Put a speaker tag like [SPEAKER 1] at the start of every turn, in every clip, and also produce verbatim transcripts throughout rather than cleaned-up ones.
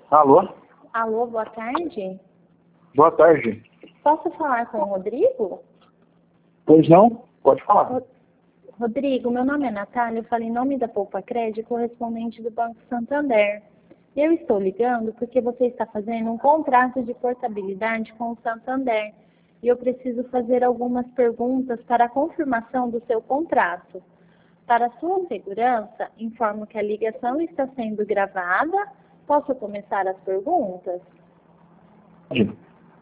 [SPEAKER 1] Alô?
[SPEAKER 2] Alô, boa tarde.
[SPEAKER 1] Boa tarde.
[SPEAKER 2] Posso falar com o Rodrigo?
[SPEAKER 1] Pois não? Pode falar.
[SPEAKER 2] Ro- Rodrigo, meu nome é Natália, eu falo em nome da Poupa Crédito, correspondente do Banco Santander. Eu estou ligando porque você está fazendo um contrato de portabilidade com o Santander. E eu preciso fazer algumas perguntas para a confirmação do seu contrato. Para sua segurança, informo que a ligação está sendo gravada. Posso começar as perguntas?
[SPEAKER 1] Sim.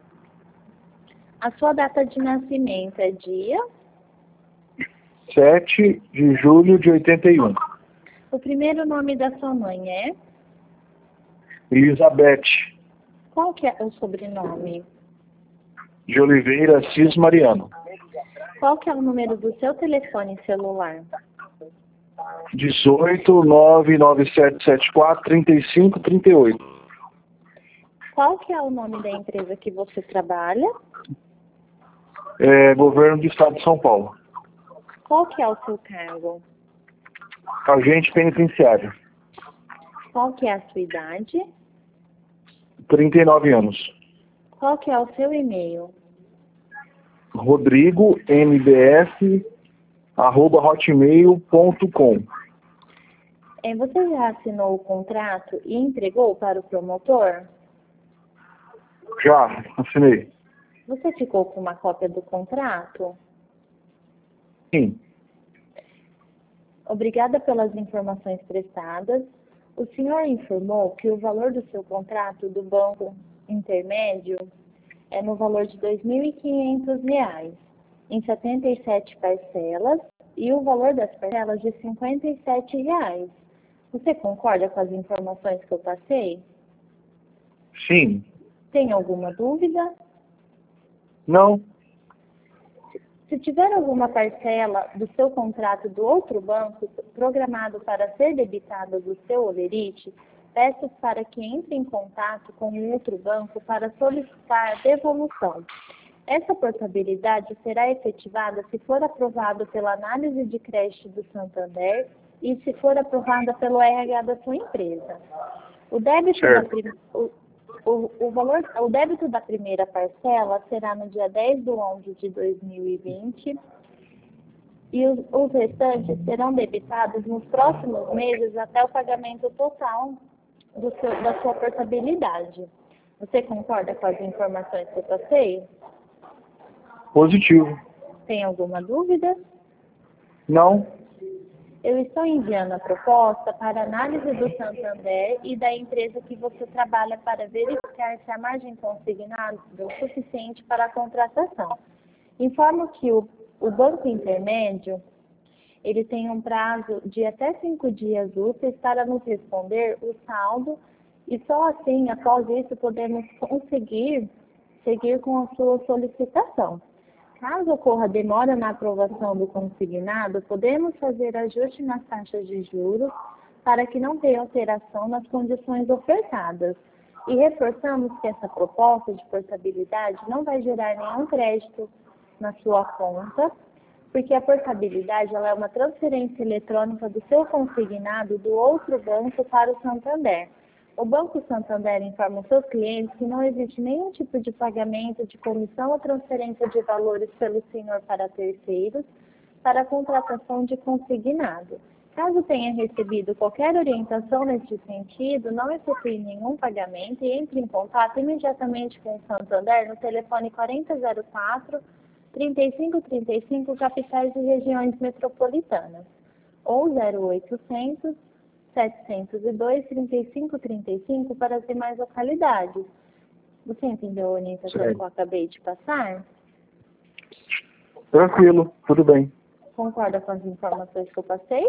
[SPEAKER 2] A sua data de nascimento é dia?
[SPEAKER 1] sete de julho de oitenta e um.
[SPEAKER 2] O primeiro nome da sua mãe é?
[SPEAKER 1] Elizabeth
[SPEAKER 2] Qual que é o sobrenome?
[SPEAKER 1] de Oliveira Assis Mariano.
[SPEAKER 2] Qual que é o número do seu telefone celular?
[SPEAKER 1] dezoito, nove nove sete sete quatro, trinta e cinco, trinta e oito.
[SPEAKER 2] Qual que é o nome da empresa que você trabalha?
[SPEAKER 1] É, Governo do Estado de São Paulo.
[SPEAKER 2] Qual que é o seu cargo?
[SPEAKER 1] Agente penitenciário.
[SPEAKER 2] Qual que é a sua idade?
[SPEAKER 1] trinta e nove anos.
[SPEAKER 2] Qual que é o seu e-mail?
[SPEAKER 1] Rodrigo M B S arroba hotmail ponto com.
[SPEAKER 2] É, você já assinou o contrato e entregou para o promotor?
[SPEAKER 1] Já, assinei.
[SPEAKER 2] Você ficou com uma cópia do contrato?
[SPEAKER 1] Sim.
[SPEAKER 2] Obrigada pelas informações prestadas. O senhor informou que o valor do seu contrato do banco intermédio é no valor de dois mil e quinhentos reais, em setenta e sete parcelas, e o valor das parcelas de cinquenta e sete reais. Você concorda com as informações que eu passei?
[SPEAKER 1] Sim.
[SPEAKER 2] Tem alguma dúvida?
[SPEAKER 1] Não.
[SPEAKER 2] Se tiver alguma parcela do seu contrato do outro banco programado para ser debitada do seu holerite, peço para que entre em contato com o outro banco para solicitar a devolução. Essa portabilidade será efetivada se for aprovado pela análise de crédito do Santander e se for aprovada pelo R H da sua empresa. O débito da
[SPEAKER 1] Certo.
[SPEAKER 2] prim- o, o, o valor, o débito da primeira parcela será no dia dez de onze de dois mil e vinte e os, os restantes serão debitados nos próximos meses até o pagamento total do seu, da sua portabilidade. Você concorda com as informações que eu passei?
[SPEAKER 1] Positivo.
[SPEAKER 2] Tem alguma dúvida?
[SPEAKER 1] Não.
[SPEAKER 2] Eu estou enviando a proposta para análise do Santander e da empresa que você trabalha para verificar se a margem consignada é suficiente para a contratação. Informo que o, o banco intermédio ele tem um prazo de até cinco dias úteis para nos responder o saldo e só assim, após isso, podemos conseguir seguir com a sua solicitação. Caso ocorra demora na aprovação do consignado, podemos fazer ajuste nas taxas de juros para que não tenha alteração nas condições ofertadas. E reforçamos que essa proposta de portabilidade não vai gerar nenhum crédito na sua conta, porque a portabilidade ela é uma transferência eletrônica do seu consignado do outro banco para o Santander. O Banco Santander informa os seus clientes que não existe nenhum tipo de pagamento de comissão ou transferência de valores pelo senhor para terceiros para a contratação de consignado. Caso tenha recebido qualquer orientação nesse sentido, não efetue nenhum pagamento e entre em contato imediatamente com o Santander no telefone quarenta zero quatro, trinta e cinco trinta e cinco, capitais e regiões metropolitanas, ou zero oitocentos, setecentos e dois, trinta e cinco trinta e cinco para as demais localidades. Você entendeu a orientação
[SPEAKER 1] Certo.
[SPEAKER 2] que eu acabei de passar?
[SPEAKER 1] Tranquilo. Tudo bem.
[SPEAKER 2] Concorda com as informações que eu passei?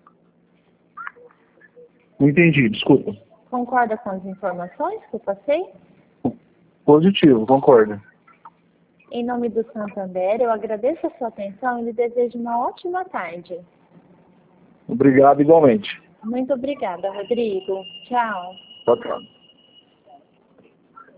[SPEAKER 1] Não entendi. Desculpa.
[SPEAKER 2] Concorda com as informações que eu passei?
[SPEAKER 1] Positivo. Concordo.
[SPEAKER 2] Em nome do Santander, eu agradeço a sua atenção e lhe desejo uma ótima tarde.
[SPEAKER 1] Obrigado igualmente.
[SPEAKER 2] Muito obrigada, Rodrigo. Tchau.
[SPEAKER 1] Tchau, tchau.